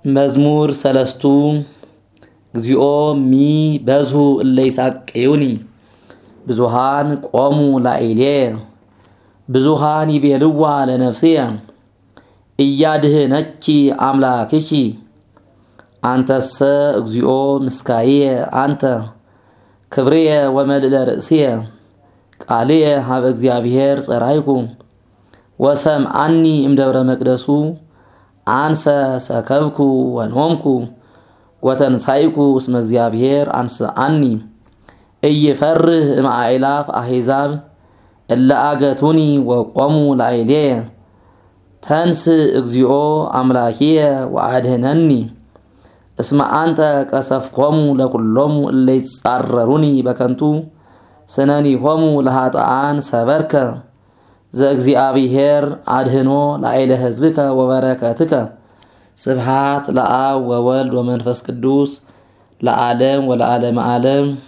መዝሙር ሰለስቱ እግዚኦ ሚ በዝሁ እለይሳቀዩኒ ብዙሃን ቆሙ ላይሌ ብዙሃን ይቤልዋ ለነፍስየ እያድህነኪ አምላክኪ አንተሰ እግዚኦ ምስካየ አንተ ክብርየ ወመልዕለ ርእስየ ቃልየ ሀበ እግዚአብሔር ጸራይኩ ወሰምዓኒ እምደብረ መቅደሱ አንሰ ሰከብኩ ወኖምኩ ወተንሳይኩ እስመ እግዚአብሔር አንስአኒ እይፈርህ እምአእላፍ አሕዛብ እለ አገቱኒ ወቆሙ ላዕሌየ ተንስ እግዚኦ አምላኪየ ወአድህነኒ እስመ አንተ ቀሰፍኮሙ ለኩሎሙ እለ ይጻረሩኒ በከንቱ ስነኒሆሙ ለኃጥኣን ሰበርከ ዘእግዚአብሔር አድህኖ ላዕለ ሕዝብከ ወበረከትከ ስብሐት ለአብ ወወልድ ወመንፈስ ቅዱስ ለዓለም ወለዓለመ ዓለም